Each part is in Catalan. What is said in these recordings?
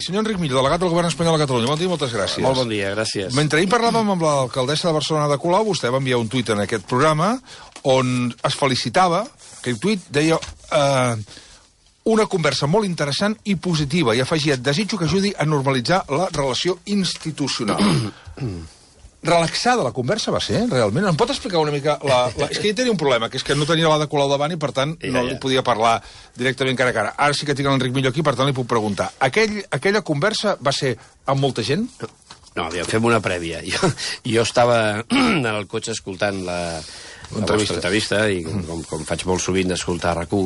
Senyor Enric Millo, delegat del Govern espanyol a Catalunya. Bon dia, moltes gràcies. Molt bon dia, gràcies. Mentre ahir parlàvem amb l'alcaldessa de Barcelona de Colau, vostè va enviar un tuit en aquest programa on es felicitava, aquell tuit deia una conversa molt interessant i positiva, i afegia, desitjo que ajudi a normalitzar la relació institucional. Relaxada la conversa va ser, realment? Em pot explicar una mica... És que ell tenia un problema, que és que no tenia la de Colau davant i, per tant, no li podia parlar directament cara a cara. Ara sí que tinc l'Enric Millo aquí, per tant, li puc preguntar. Aquella conversa va ser amb molta gent? No, fem una prèvia. Jo estava en el cotxe escoltant la vostra entrevista, i com faig molt sovint d'escoltar RAC1,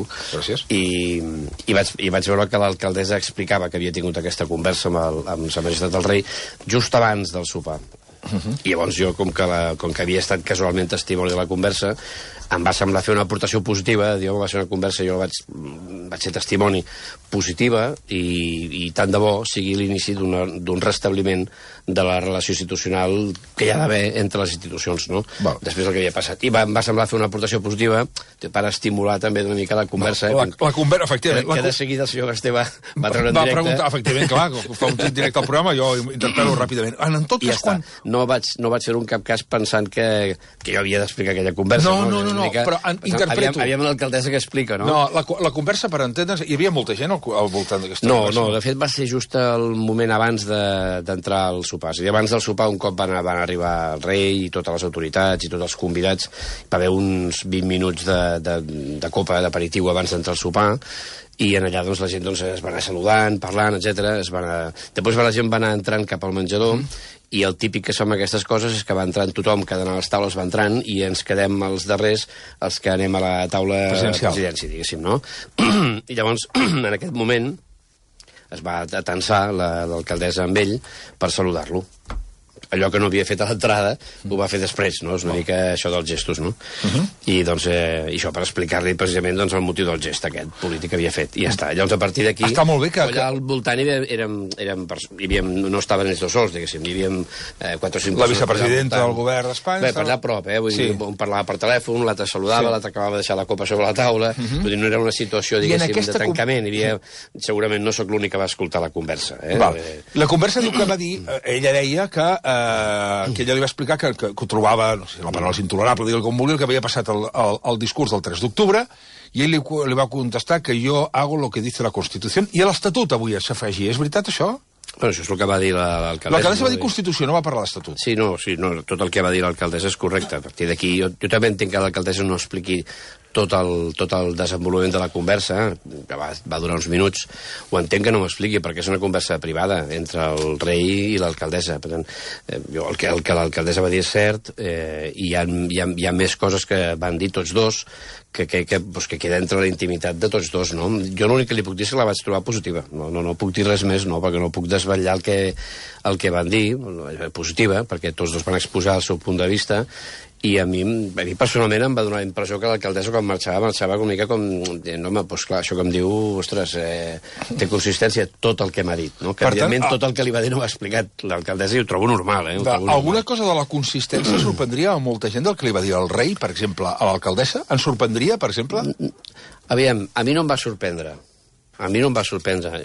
i vaig veure que l'alcaldessa explicava que havia tingut aquesta conversa amb Sa Majestat del Rei just abans del sopar. I llavors jo, com que havia estat casualment testimoni de la conversa, em va semblar fer una aportació positiva, va ser una conversa, jo vaig ser testimoni positiva, i tant de bo sigui l'inici d'un restabliment de la relació institucional que hi ha d'haver entre les institucions, no? Després del que havia passat. I em va semblar fer una aportació positiva per estimular també una mica la conversa. La conversa, efectivament. Que de seguida el senyor Esteve va treure en directe. Va preguntar, efectivament, clar, fa un directe al programa, jo interpel·lo ràpidament. En tot cas, quan... No vaig fer un cap cas pensant que jo havia d'explicar aquella conversa. No, però interpreto. Aviam l'alcaldessa que explica, no? No, la conversa, per entendre's, hi havia molta gent al voltant d'aquesta conversa? No, de fet va ser just el moment abans d'entrar al sopar. És a dir, abans del sopar un cop van arribar el rei i totes les autoritats i tots els convidats. Va haver uns 20 minuts de copa d'aperitiu abans d'entrar al sopar, i en allà la gent es va anar saludant, parlant, etc. Després la gent va anar entrant cap al menjador, i el típic que som aquestes coses és que va entrant tothom, cada una de les taules va entrant, i ens quedem els darrers, els que anem a la taula presidència, diguéssim, no? I llavors, en aquest moment, es va atensar l'alcaldessa amb ell per saludar-lo. Allò que no havia fet a l'entrada ho va fer després, no? És una mica això dels gestos, no? I això per explicar-li precisament el motiu del gest aquest polític que havia fet, i ja està. Llavors a partir d'aquí està molt bé que allà al voltant no estaven ells dos sols, diguéssim, hi havia 4 o 5 persones. La vicepresidenta del govern d'Espanya. Bé, per allà a prop, vull dir, un parlava per telèfon, l'altre saludava, l'altre acabava de deixar la copa sobre la taula, vull dir, no era una situació, diguéssim, de tancament, segurament no sóc l'únic que va escoltar la conversa. La conversa diu que va dir, ella deia que ella li va explicar que ho trobava, no sé, la paraula és intolerable, digue'l com vulgui, el que havia passat al discurs del 3 d'octubre, i ell li va contestar que jo hago lo que dice la Constitució, i l'Estatut avui s'afegia. És veritat, això? Bueno, això és el que va dir l'alcaldessa. L'alcaldessa va dir Constitució, no va parlar d'Estatut. Sí, tot el que va dir l'alcaldessa és correcte. A partir d'aquí, jo també entenc que l'alcaldessa no expliqui tot el desenvolupament de la conversa, que va durar uns minuts. Ho entenc que no m'expliqui, perquè és una conversa privada entre el rei i l'alcaldessa. Per tant, el que l'alcaldessa va dir és cert, i hi ha més coses que van dir tots dos, que queda entre la intimitat de tots dos, no? Jo l'únic que li puc dir és que la vaig trobar positiva. No puc dir res més, no, perquè no puc desvetllar el que van dir, positiva, perquè tots dos van exposar el seu punt de vista, i a mi personalment em va donar la impressió que l'alcaldessa quan marxava una mica com dient, home, doncs clar, això que em diu, ostres, té consistència tot el que m'ha dit, no? Que evidentment tot el que li va dir no ho ha explicat l'alcaldessa, i ho trobo normal, Alguna cosa de la consistència sorprendria a molta gent del que li va dir el rei, per exemple, a l'alcaldessa? En sorprendria, per exemple? Aviam, a mi no em va sorprendre. A mi no em va sorprendre.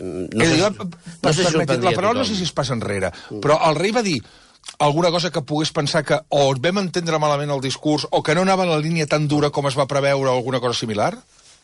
La paraula no sé si es passa enrere, però el rei va dir alguna cosa que pogués pensar que o vam entendre malament el discurs o que no anava en la línia tan dura com es va preveure o alguna cosa similar?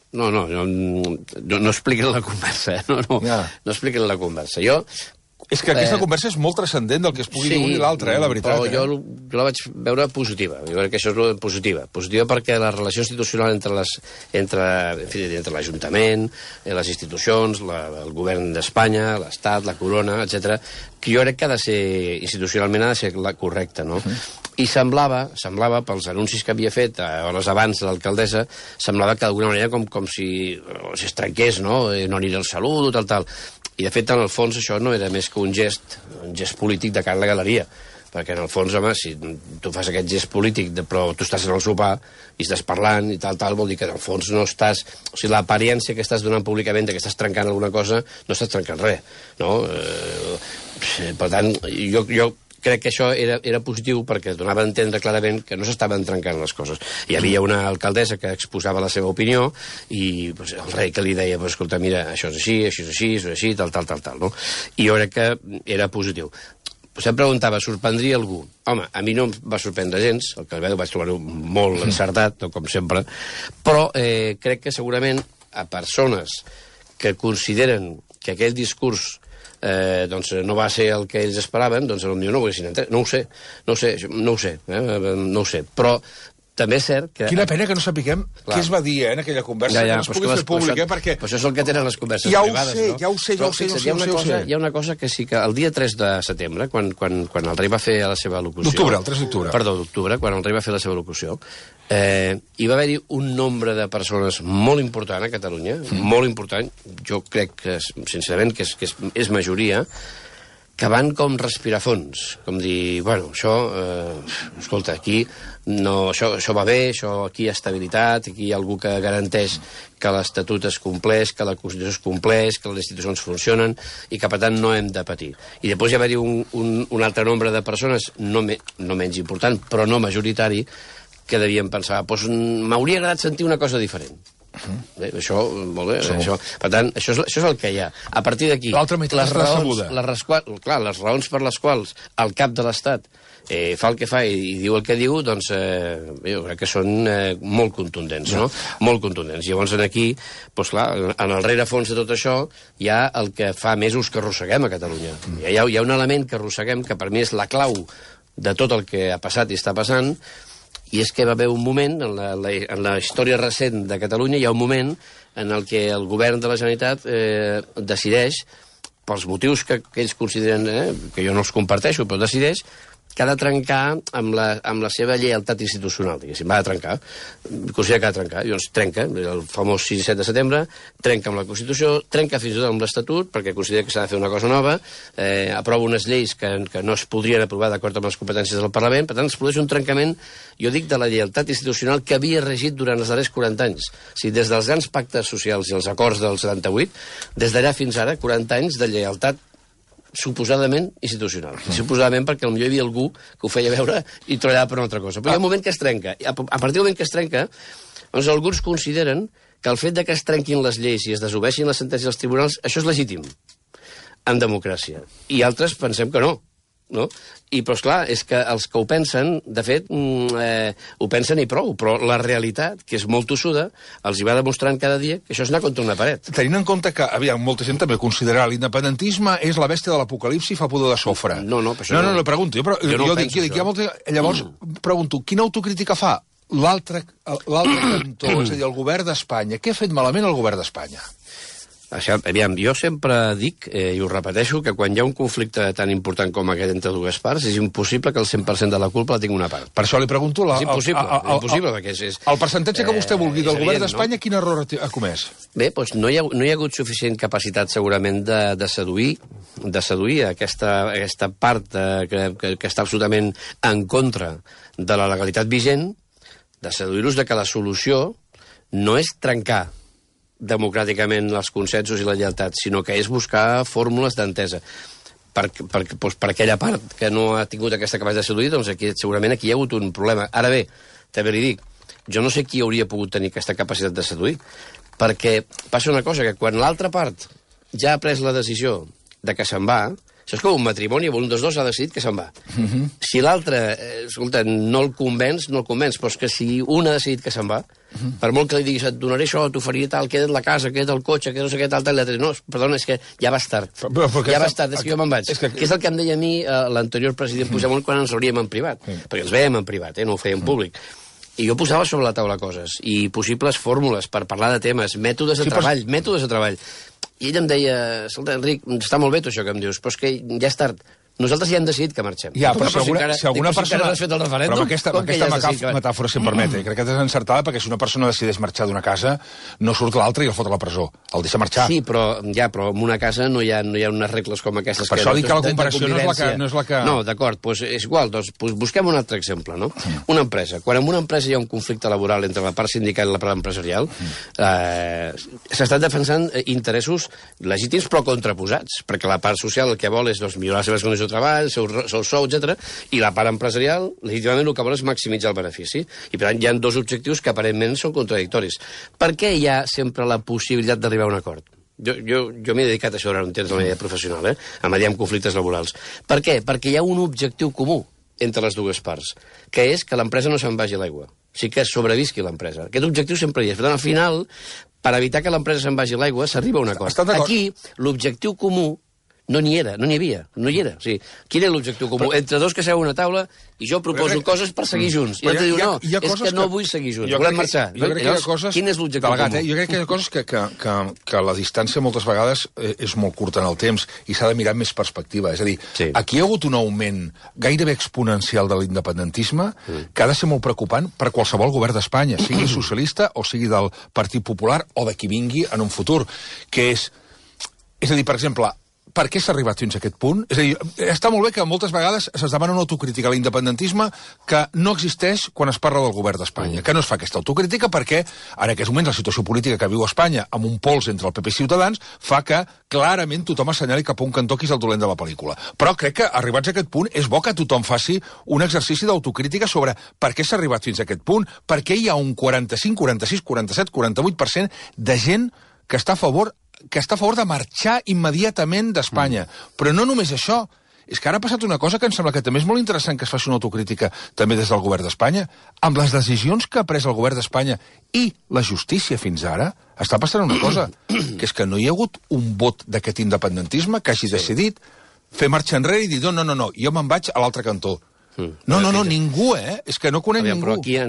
No expliquen la conversa, no expliquen la conversa. És que aquesta conversa és molt transcendent del que es pugui dir un i l'altre, la veritat. Però jo la vaig veure positiva. Jo crec que això és positiva. Positiva perquè la relació institucional entre l'Ajuntament, les institucions, el govern d'Espanya, l'Estat, la corona, etc., que jo crec que ha de ser, institucionalment ha de ser correcta, no? I semblava, pels anuncis que havia fet hores abans de l'alcaldessa, semblava que d'alguna manera com si es trenqués, no? No aniré al salut, tal. I, de fet, en el fons, això no era més que un gest polític de cara a la galeria. Perquè, en el fons, home, si tu fas aquest gest polític, però tu estàs en el sopar i estàs parlant i tal, vol dir que, en el fons, no estàs... O sigui, l'apariència que estàs donant públicament que estàs trencant alguna cosa, no estàs trencant res, no? Per tant, jo crec que això era positiu perquè donava a entendre clarament que no s'estaven trencant les coses. Hi havia una alcaldessa que exposava la seva opinió i pues, el rei que li deia, pues, escolta, mira, això és així, això és així, això és així, tal, no? I jo crec que era positiu. Vostè em preguntava, sorprendria algú? Home, a mi no em va sorprendre gens, el que vaig trobar-ho molt encertat, com sempre, però crec que segurament a persones que consideren que aquell discurs doncs no va ser el que ells esperaven, doncs potser no ho haguessin entès. No ho sé. Però també és cert que... Quina pena que no sapiguem què es va dir en aquella conversa, que no es pugui fer públic, perquè... Però això és el que tenen les converses privades, no? Ja ho sé. Hi ha una cosa que sí que el dia 3 de setembre, quan el rei va fer la seva locució... D'octubre, el 3 d'octubre. Perdó, d'octubre, quan el rei va fer la seva locució, hi va haver-hi un nombre de persones molt important a Catalunya, molt important, jo crec que, sincerament, que és majoria, que van com respirar fons, com dir, bueno, això, escolta, aquí no, això va bé, aquí hi ha estabilitat, aquí hi ha algú que garanteix que l'Estatut es compleix, que la Constitució es compleix, que les institucions funcionen i que, per tant, no hem de patir. I després hi va haver un altre nombre de persones, no menys important, però no majoritari, que devien pensar, doncs m'hauria agradat sentir una cosa diferent. Bé, això, molt bé, això. Per tant, això és el que hi ha. A partir d'aquí, les raons per les quals el cap de l'Estat fa el que fa i diu el que diu, doncs jo crec que són molt contundents, no? Molt contundents. Llavors, aquí, doncs clar, en el rerefons de tot això hi ha el que fa mesos que arrosseguem a Catalunya. Hi ha un element que arrosseguem que per mi és la clau de tot el que ha passat i està passant, i és que va haver un moment, en la història recent de Catalunya, hi ha un moment en el que el govern de la Generalitat decideix, pels motius que ells consideren, que jo no els comparteixo, però decideix que ha de trencar amb la seva lleialtat institucional, diguéssim. Va trencar. Considera que ha de trencar. Llavors trenca, el famós 6 i 7 de setembre, trenca amb la Constitució, trenca fins i tot amb l'Estatut, perquè considera que s'ha de fer una cosa nova, aprova unes lleis que no es podrien aprovar d'acord amb les competències del Parlament, per tant, es produeix un trencament, jo dic, de la lleialtat institucional que havia regit durant els darrers 40 anys. O sigui, des dels grans pactes socials i els acords del 78, des d'allà fins ara, 40 anys de lleialtat suposadament institucional. Suposadament perquè potser hi havia algú que ho feia veure i treballava per una altra cosa. Però hi ha un moment que es trenca. A partir del moment que es trenca, doncs alguns consideren que el fet de que es trenquin les lleis i es desobeixin les sentències dels tribunals, això és legítim en democràcia. I altres pensem que no. Però, esclar, és que els que ho pensen, de fet, ho pensen i prou, però la realitat, que és molt tossuda, els hi va demostrant cada dia que això és anar contra una paret. Tenint en compte que, molta gent també considera l'independentisme és la bèstia de l'apocalipsi i fa pudor de sofre. No, pregunto. Llavors, pregunto, quina autocrítica fa l'altre cantó, és a dir, el govern d'Espanya? Què ha fet malament el govern d'Espanya? Aviam, jo sempre dic, i ho repeteixo, que quan hi ha un conflicte tan important com aquest entre dues parts, és impossible que el 100% de la culpa la tingui una part. Per això li pregunto... És impossible, perquè és... El percentatge que vostè vulgui del govern d'Espanya, quin error ha comès? Bé, doncs no hi ha hagut suficient capacitat, segurament, de seduir aquesta part que està absolutament en contra de la legalitat vigent, de seduir-los que la solució no és trencar democràticament els consensos i la lleialtat, sinó que és buscar fórmules d'entesa. Per aquella part que no ha tingut aquesta capacitat de seduir, doncs segurament aquí hi ha hagut un problema. Ara bé, també li dic, jo no sé qui hauria pogut tenir aquesta capacitat de seduir, perquè passa una cosa, que quan l'altra part ja ha pres la decisió de que se'n va, això és com un matrimoni, un dels dos ha decidit que se'n va. Si l'altre, escolta, no el convenç, però és que si un ha decidit que se'n va, per molt que li diguis, et donaré això, t'oferiré tal, queda't la casa, queda't el cotxe, que no sé què, tal, no, perdona, és que ja vas tard. Ja vas tard, és que jo me'n vaig. Que és el que em deia a mi l'anterior president Puigdemont quan ens reuníem en privat, perquè ens veiem en privat, no ho fèiem públic. I jo posava sobre la taula coses, i possibles fórmules per parlar de temes, mètodes de treball. I ell em deia, escolta, Enric, està molt bé tot això que em dius, però és que ja és tard. Nosaltres ja hem decidit que marxem. Ja, però si alguna persona... Però aquesta metàfora, si em permet, crec que és encertada, perquè si una persona decideix marxar d'una casa, no surt l'altra i el fot a la presó. El deixa marxar. Sí, però en una casa no hi ha unes regles com aquestes. Per això dic que la comparació no és la que... No, d'acord, doncs és igual. Doncs busquem un altre exemple, no? Una empresa. Quan en una empresa hi ha un conflicte laboral entre la part sindical i la part empresarial, s'estan defensant interessos legítims però contraposats, perquè la part social el que vol és millorar les seves condicions seu treball, seu sou, etc. I la part empresarial, legítimament, el que vol és maximitzar el benefici. I, per tant, hi ha dos objectius que aparentment són contradictoris. Per què hi ha sempre la possibilitat d'arribar a un acord? Jo m'he dedicat a això durant un temps de la meva vida professional, a mediar amb conflictes laborals. Per què? Perquè hi ha un objectiu comú entre les dues parts, que és que l'empresa no se'n vagi a l'aigua. O sigui, que sobrevisqui l'empresa. Aquest objectiu sempre hi és. Per tant, al final, per evitar que l'empresa se'n vagi a l'aigua, s'arriba a un acord. Aquí, l'objectiu comú no n'hi era, no n'hi havia, no hi era. O sigui, quin era l'objectiu comú? Entre dos que seuen a una taula i jo proposo coses per seguir junts. I l'altre diu, no, és que no vull seguir junts, volem marxar. Quin és l'objectiu comú? Jo crec que hi ha coses que la distància moltes vegades és molt curta en el temps i s'ha de mirar amb més perspectiva. És a dir, aquí hi ha hagut un augment gairebé exponencial de l'independentisme que ha de ser molt preocupant per qualsevol govern d'Espanya, sigui socialista o sigui del Partit Popular o de qui vingui en un futur, que és a dir, per exemple, per què s'ha arribat fins a aquest punt? És a dir, està molt bé que moltes vegades es demana una autocrítica a l'independentisme que no existeix quan es parla del govern d'Espanya, que no es fa aquesta autocrítica perquè en aquests moments la situació política que viu Espanya amb un pols entre el PP i Ciutadans fa que clarament tothom assenyali cap a un cantó qui és el dolent de la pel·lícula. Però crec que arribats a aquest punt és bo que tothom faci un exercici d'autocrítica sobre per què s'ha arribat fins a aquest punt, per què hi ha un 45, 46, 47, 48% de gent que està a favor de marxar immediatament d'Espanya. Però no només això. És que ara ha passat una cosa que em sembla que també és molt interessant que es faci una autocrítica també des del govern d'Espanya. Amb les decisions que ha pres el govern d'Espanya i la justícia fins ara, està passant una cosa, que és que no hi ha hagut un vot d'aquest independentisme que hagi decidit fer marxa enrere i dir no, jo me'n vaig a l'altre cantó. No, ningú, És que no conec ningú. Però aquí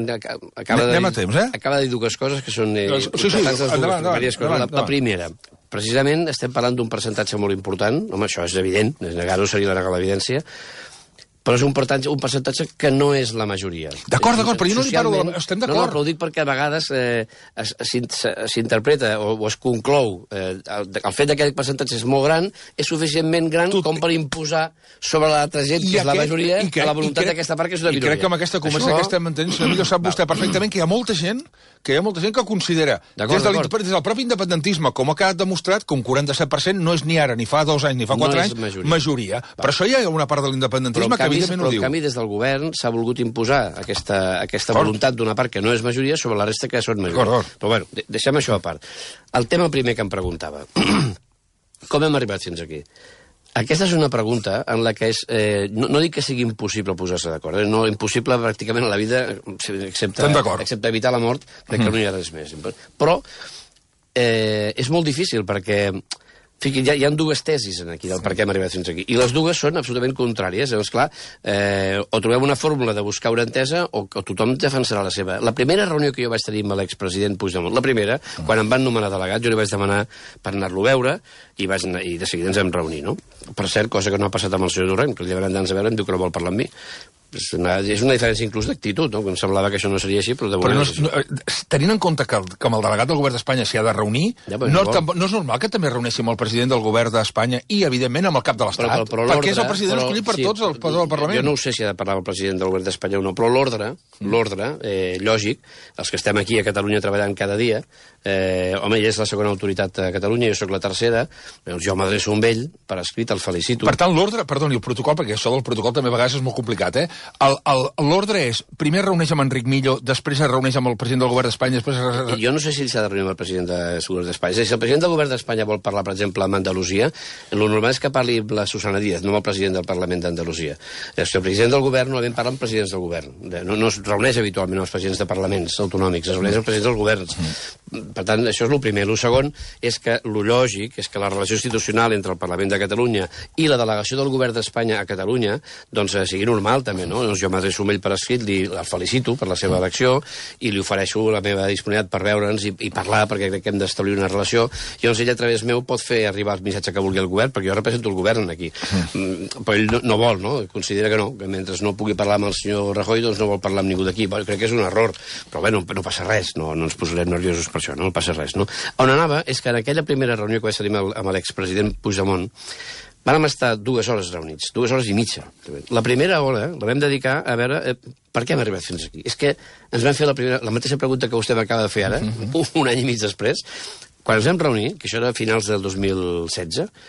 acaba de dir dues coses que són importants. La primera, precisament estem parlant d'un percentatge molt important, home, això és evident, negar-ho seria negar l'evidència, però és un percentatge que no és la majoria. D'acord, però jo no li parlo... Estem d'acord. No, però ho dic perquè a vegades s'interpreta o es conclou el fet que aquest percentatge és molt gran, és suficientment gran com per imposar sobre l'altra gent, que és la majoria, la voluntat d'aquesta part, que és una minoria. I crec que amb aquesta conversa que estem mantenint, senyor Millo, sap vostè perfectament que hi ha molta gent que considera des del propi independentisme, com ha quedat demostrat, que un 47% no és ni ara, ni fa 2 anys, ni fa 4 anys, majoria. Per això hi ha una part de l'independentisme que evidentment ho diu. Però en canvi, des del govern s'ha volgut imposar aquesta voluntat d'una part que no és majoria sobre la resta que són majoria. Però bueno, deixem això a part. El tema primer que em preguntava. Com hem arribat fins aquí? Aquesta és una pregunta en la que és... No dic que sigui impossible posar-se d'acord, no, impossible pràcticament a la vida, excepte evitar la mort, crec que no hi ha res més. Però és molt difícil perquè... Hi ha dues tesis aquí del per què hem arribat fins aquí, i les dues són absolutament contràries. Llavors, clar, o trobem una fórmula de buscar una entesa o tothom defensarà la seva. La primera reunió que jo vaig tenir amb l'expresident Puigdemont, la primera, quan em van nomenar delegat, jo li vaig demanar per anar-lo a veure i de seguida ens vam reunir, no? Per cert, cosa que no ha passat amb el senyor Duran, que el llevarem d'ans a veure, em diu que no vol parlar amb mi. És una diferència inclús d'actitud, no? Em semblava que això no seria així, però de moment... Tenint en compte que amb el delegat del govern d'Espanya s'hi ha de reunir, no és normal que també reuneixi amb el president del govern d'Espanya i, evidentment, amb el cap de l'Estat, perquè és el president escollit per tots el Parlament. Jo no ho sé si ha de parlar amb el president del govern d'Espanya o no, però l'ordre, lògic, els que estem aquí a Catalunya treballant cada dia, home, ell és la segona autoritat a Catalunya, jo sóc la tercera, jo m'adreço amb ell, per escrit, el felicito. Per tant, l'ordre, perdoni, el protocol, perquè això del protocol també a vegades és molt complicat, l'ordre és, primer reuneix amb Enric Millo, després es reuneix amb el president del govern d'Espanya, després... Jo no sé si s'ha de reunir amb el president del govern d'Espanya. Si el president del govern d'Espanya vol parlar, per exemple, amb Andalusia, el normal és que parli amb la Susana Díaz, no amb el president del Parlament d'Andalusia. El president del govern normalment parla amb presidents del govern. No es reuneix habitualment amb els presidents de parlaments autonòmics, es reuneix amb els presidents dels governs. Per tant, això és el primer. El segon és que el lògic és que la relació institucional entre el Parlament de Catalunya i la delegació del govern d'Espanya a Catalunya doncs sigui normal, també, no? Jo m'adreço amb ell per escrit, el felicito per la seva elecció i li ofereixo la meva disponibilitat per veure'ns i parlar, perquè crec que hem d'establir una relació. Llavors ell a través meu pot fer arribar el missatge que vulgui al govern, perquè jo represento el govern aquí. Però ell no vol, no? Considera que no, que mentre no pugui parlar amb el senyor Rajoy, doncs no vol parlar amb ningú d'aquí. Crec que és un error, però bé, no passa res, no ens posarem nerviosos per això, no passa res, no? On anava és que en aquella primera reunió que vaig tenir amb l'expresident Puigdemont vam estar 2 hores reunits, 2 hores i mitja. La primera hora la vam dedicar a veure per què hem arribat fins aquí. És que ens vam fer la mateixa pregunta que vostè m'acaba de fer ara, un any i mig després. Quan ens vam reunir, que això era a finals del 2016,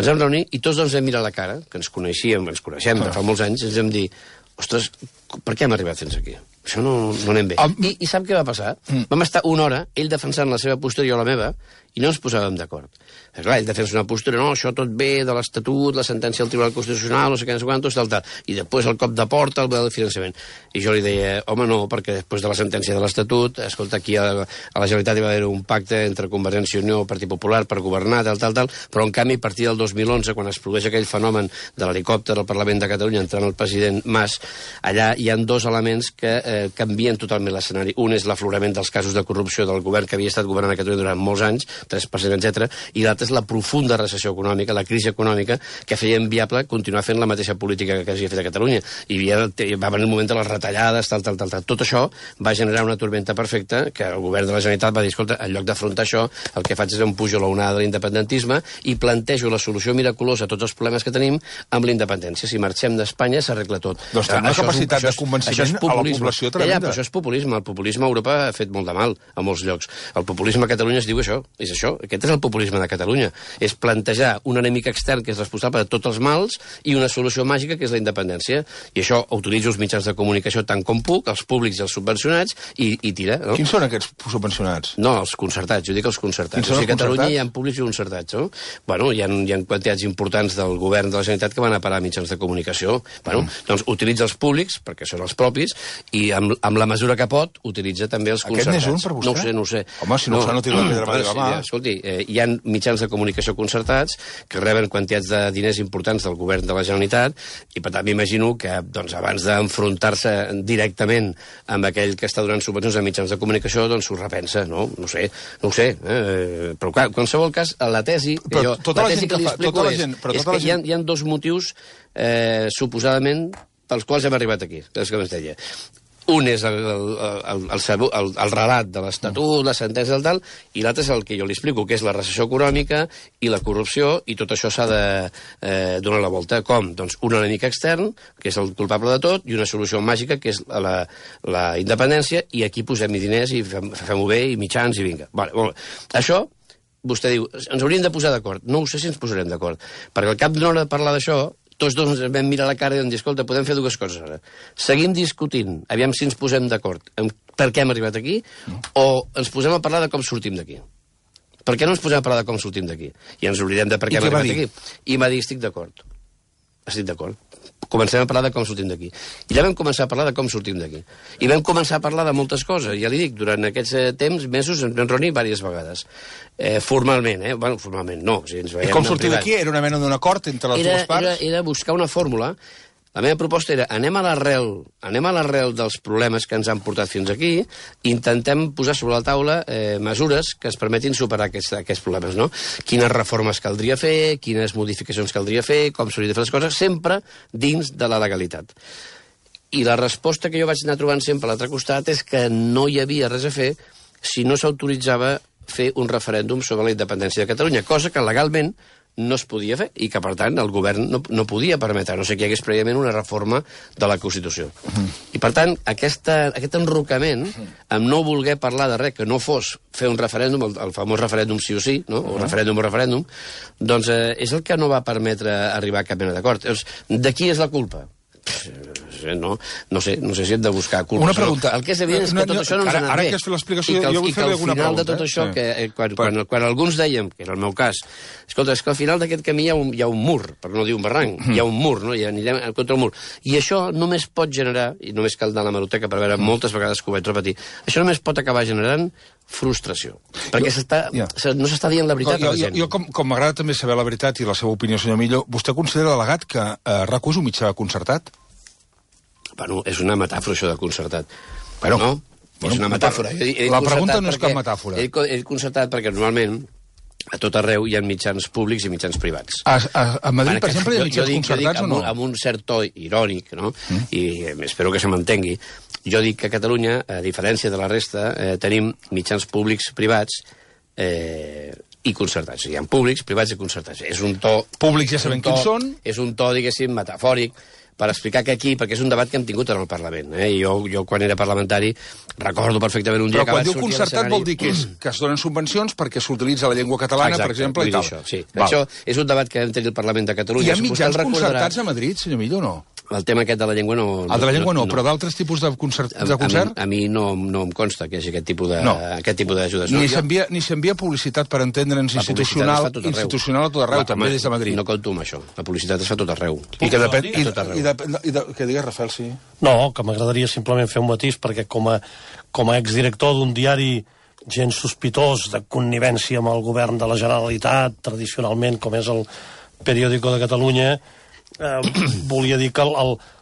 Ens vam reunir i tots ens vam mirar la cara, que ens coneixem de fa molts anys, i ens vam dir, ostres, per què hem arribat fins aquí? Això no anem bé. I sap què va passar? Vam estar una hora, ell defensant la seva postura i jo la meva, i no ens posàvem d'acord. Clar, ell defensa una postura, no, això tot ve de l'Estatut, la sentència del Tribunal Constitucional, no sé què, no sé quantos, tal. I després el cop de porta, el model de finançament. I jo li deia, home, no, perquè després de la sentència de l'Estatut, escolta, aquí a la Generalitat hi va haver un pacte entre Convergència i Unió i Partit Popular per governar, tal, però en canvi, a partir del 2011, quan es produeix aquell fenomen de l'helicòpter al Parlament de Catalunya entrant el president Mas, allà hi ha dos elements que canvien totalment l'escenari. Un és l'aflorament dels casos de corrupció del govern que havia estat governant a Catalunya durant molts anys, 3%, etc. I l'altre és la profunda recessió econòmica, la crisi econòmica, que feia inviable continuar fent la mateixa política que havia fet a Catalunya. I va venir el moment de les retallades, tal. Tot això va generar una tormenta perfecta que el govern de la Generalitat va dir, escolta, en lloc d'afrontar això, el que faig és un pujo a l'onada de l'independentisme i plantejo la solució miraculosa a tots els problemes que tenim amb la independència. Si marxem d'Espanya s'arregla tot. Doncs té una capacitat de convenciment a la població tremenda. Però això és populisme. El populisme a Europa ha fet molt de mal a molts llocs. El populisme a Catalunya es diu això. És això. Aquest és el populisme de Catalunya. És plantejar un enemic extern que és responsable de tots els mals i una solució màgica que és la independència. I això utilitzo els mitjans de comunicació tant com puc, els públics i els subvencionats, i tira. No? Quins són aquests subvencionats? No, els concertats. Jo dic els concertats. O sigui, a Catalunya hi ha públics i concertats. No? Bueno, hi ha quantitats importants del govern de la Generalitat que van a parar a mitjans de comunicació. Bueno, doncs utilitza els públics, perquè són els propis, i amb la mesura que pot, utilitza també els concertats. Aquest n'és un per vostè? No ho sé. Home, si no té la pedra de la mà. Escolti, hi ha mitjans de comunicació concertats que reben quantitats de diners importants del govern de la Generalitat i, per tant, m'imagino que doncs, abans d'enfrontar-se directament amb aquell que està donant subvencions a mitjans de comunicació, doncs s'ho repensa, no? No ho sé. Però, clar, en qualsevol cas, la tesi que li explico és que hi ha dos motius, suposadament, pels quals hem arribat aquí, és que ens deia. Un és el relat de l'Estatut, la sentència del tal, i l'altre és el que jo li explico, que és la recessió econòmica i la corrupció, i tot això s'ha de donar la volta. Com? Doncs un enemic extern, que és el culpable de tot, i una solució màgica, que és la independència, i aquí posem-hi diners i fem-ho bé, i mitjans, i vinga. Vale. Això, vostè diu, ens hauríem de posar d'acord. No ho sé si ens posarem d'acord, perquè al cap d'una hora de parlar d'això, tots dos ens vam mirar la cara i vam dir, escolta, podem fer dues coses ara. Seguim discutint, aviam si ens posem d'acord per què hem arribat aquí, o ens posem a parlar de com sortim d'aquí. Per què no ens posem a parlar de com sortim d'aquí? I ens oblidem de per què hem arribat aquí. I m'ha dit, estic d'acord. Estic d'acord. Comencem a parlar de com sortim d'aquí. I ja vam començar a parlar de com sortim d'aquí. I vam començar a parlar de moltes coses. Ja li dic, durant aquests mesos ens vam reunir diverses vegades. Formalment, Bueno, formalment no. O sigui, ens I com sortir d'aquí? Era una mena d'un acord entre les dues parts? Era buscar una fórmula. La meva proposta era, anem a l'arrel dels problemes que ens han portat fins aquí, i intentem posar sobre la taula mesures que ens permetin superar aquests problemes, no? Quines reformes caldria fer, quines modificacions caldria fer, com s'hauria de fer les coses, sempre dins de la legalitat. I la resposta que jo vaig anar trobant sempre a l'altre costat és que no hi havia res a fer si no s'autoritzava fer un referèndum sobre la independència de Catalunya, cosa que legalment no es podia fer, i que, per tant, el govern no podia permetre, no sé que hi hagués prèviament una reforma de la Constitució. I, per tant, aquest enrocament, amb no voler parlar de res que no fos fer un referèndum, el famós referèndum sí o sí, no? O referèndum, doncs és el que no va permetre arribar a cap mena d'acord. De qui és la culpa? No sé si hem de buscar culpes. Una pregunta. El que és evident és que tot això no ens ha anat bé. Ara que has fet l'explicació, jo vull fer-li alguna pregunta. I que al final de tot això, quan alguns dèiem, que era el meu cas, escolta, és que al final d'aquest camí hi ha un mur, per no dir un barranc, hi ha un mur, no? I anirem contra el mur. I això només pot generar, i només cal anar a l'hemeroteca per veure moltes vegades que ho vaig repetir, això només pot acabar generant frustració. Perquè no s'està dient la veritat a la gent. Jo, com m'agrada també saber la veritat i la seva opinió, senyor Millo, vostè considera, delegat, que RAC1 és un mitjà concertat? Bueno, és una metàfora, això de concertat. Bueno, no? És una metàfora. La pregunta no és cap metàfora. He concertat perquè normalment a tot arreu hi ha mitjans públics i mitjans privats. A Madrid, per exemple, hi ha mitjans concertats o no? Amb un cert to irònic, no? I espero que se m'entengui. Jo dic que a Catalunya, a diferència de la resta, tenim mitjans públics, privats i concertats. Hi ha públics, privats i concertats. És un to... Públics ja sabem quins són. És un to, diguéssim, metafòric, per explicar que aquí, perquè és un debat que hem tingut en el Parlament, jo quan era parlamentari recordo perfectament un dia que vaig sortir a l'escenari... Però quan diu concertat vol dir que es donen subvencions perquè s'utilitza la llengua catalana, per exemple, i tal. Això és un debat que vam tenir al Parlament de Catalunya. Hi ha mitjans concertats a Madrid, senyor Millo, o no? El tema aquest de la llengua no... El de la llengua no, però d'altres tipus de concert? A mi no em consta que hi hagi aquest tipus d'ajudes. Ni s'envia publicitat per entendre'ns institucional a tot arreu, també des de Madrid. No compto amb això. La publicitat es fa tot arreu. I que depèn... Què digues, Rafael, sí? No, que m'agradaria simplement fer un matís, perquè com a exdirector d'un diari gens sospitós de connivència amb el govern de la Generalitat, tradicionalment, com és el Periódico de Catalunya, volia dir que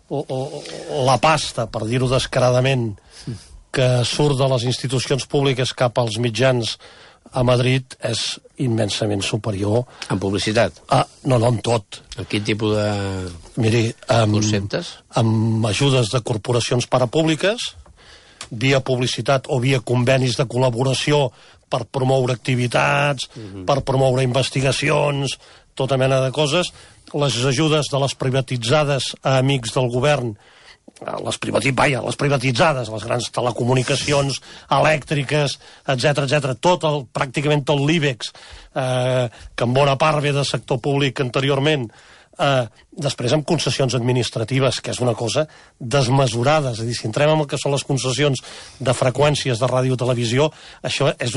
la pasta, per dir-ho descaradament, que surt de les institucions públiques cap als mitjans a Madrid és immensament superior. En publicitat? No, en tot. En quin tipus de... Miri, conceptes? Amb ajudes de corporacions parapúbliques, via publicitat o via convenis de col·laboració per promoure activitats, per promoure investigacions, tota mena de coses. Les ajudes de les privatitzades a amics del govern, les privatitzades, les grans telecomunicacions elèctriques, etc, pràcticament tot l'IBEX, que en bona part ve de sector públic anteriorment, després amb concessions administratives, que és una cosa desmesurada. És a dir, si entrem en el que són les concessions de freqüències de ràdio i televisió, això és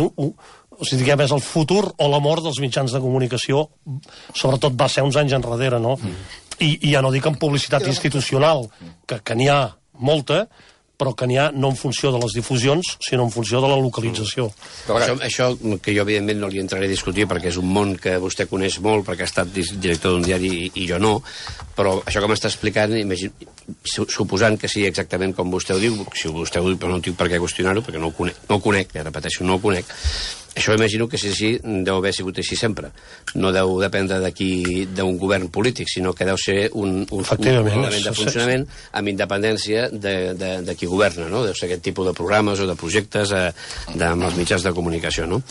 és el futur o la mort dels mitjans de comunicació, sobretot va ser uns anys enrere, no? I ja no dic en publicitat institucional, que n'hi ha molta, però que n'hi ha no en funció de les difusions, sinó en funció de la localització. Això que jo evidentment no li entraré a discutir perquè és un món que vostè coneix molt, perquè ha estat director d'un diari i jo no, però això que m'està explicant, suposant que sigui exactament com vostè ho diu, si vostè ho diu, però no tinc per què qüestionar-ho, perquè no ho conec, repeteixo, no ho conec. Això imagino que si és així, deu haver sigut així sempre. No deu dependre d'un govern polític, sinó que deu ser un element de funcionament amb independència de qui governa, no? Deu ser aquest tipus de programes o de projectes amb els mitjans de comunicació, no?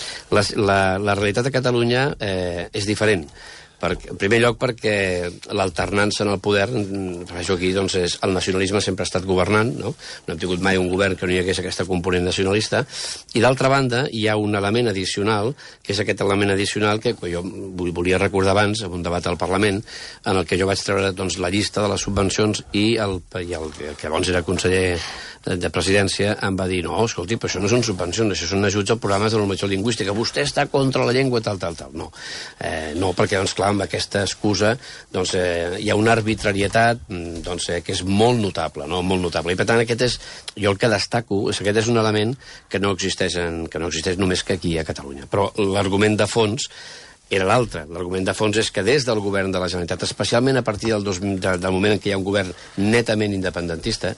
La realitat a Catalunya és diferent. En primer lloc perquè l'alternança en el poder, per això aquí doncs, el nacionalisme sempre ha estat governant, no hem tingut mai un govern que no hi hagués aquesta component nacionalista, i d'altra banda hi ha un element addicional, que és aquest element addicional que jo volia recordar abans, en un debat al Parlament, en el que jo vaig treure doncs, la llista de les subvencions i el que llavors era conseller de presidència em va dir, no, escolti, però això no són subvencions, això són ajuts a programes de normació lingüística, vostè està contra la llengua, tal. No, perquè, doncs, clar, amb aquesta excusa doncs, hi ha una arbitrarietat doncs, que és molt notable, no? Molt notable. I per tant, jo el que destaco és que aquest és un element que no existeix només que aquí a Catalunya. Però l'argument de fons era l'altre. L'argument de fons és que des del govern de la Generalitat, especialment a partir del moment en què hi ha un govern netament independentista,